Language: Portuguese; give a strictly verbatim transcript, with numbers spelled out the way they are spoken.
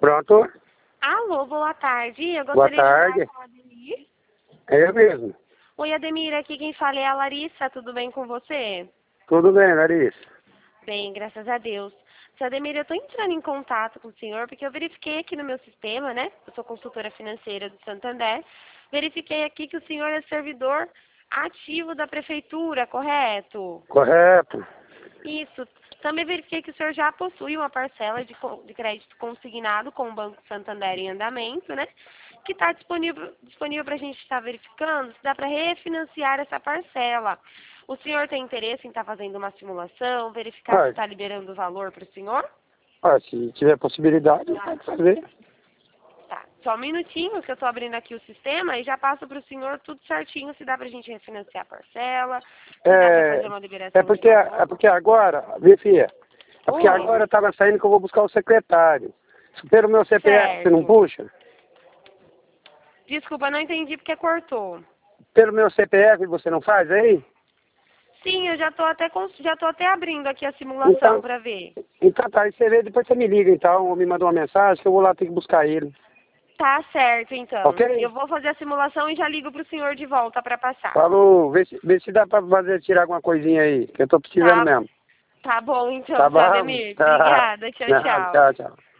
Pronto? Alô, boa tarde. Eu Boa gostaria tarde. de falar com o Ademir. É eu mesmo. Oi, Ademir, aqui quem fala é a Larissa. Tudo bem com você? Tudo bem, Larissa? Bem, graças a Deus. Seu Ademir, eu estou entrando em contato com o senhor porque eu verifiquei aqui no meu sistema, né? Eu sou consultora financeira do Santander. Verifiquei aqui que o senhor é servidor ativo da prefeitura, correto? Correto. Isso. Também verifiquei que o senhor já possui uma parcela de, co- de crédito consignado com o Banco Santander em andamento, né? Que está disponível, disponível para a gente estar verificando se dá para refinanciar essa parcela. O senhor tem interesse em estar fazendo uma simulação, verificar se Ah, está liberando o valor para o senhor? ah, se tiver possibilidade, pode fazer. Tá. Só um minutinho que eu estou abrindo aqui o sistema e já passo para o senhor tudo certinho se dá para a gente refinanciar a parcela, se dá para É, fazer uma é liberação de porque, valor. é porque agora, vê, filha, é porque Oi. agora estava saindo que eu vou buscar o secretário. Se pelo meu C P F você não Certo. puxa, Desculpa, não entendi porque cortou. pelo meu C P F você não faz aí? Sim, eu já tô até cons- já tô até abrindo aqui a simulação Então, para ver. então tá, aí você vê, depois você me liga então, ou me manda uma mensagem que eu vou lá ter que buscar ele. Tá certo, então. Ok? Eu vou fazer a simulação e já ligo pro senhor de volta para passar. Falou, vê se, vê se dá pra fazer, tirar alguma coisinha aí, que eu tô precisando Tá, mesmo. tá bom, então, Tá seu bom? Ademir. Tá. Obrigada. Tchau, Não, tchau. tchau, tchau.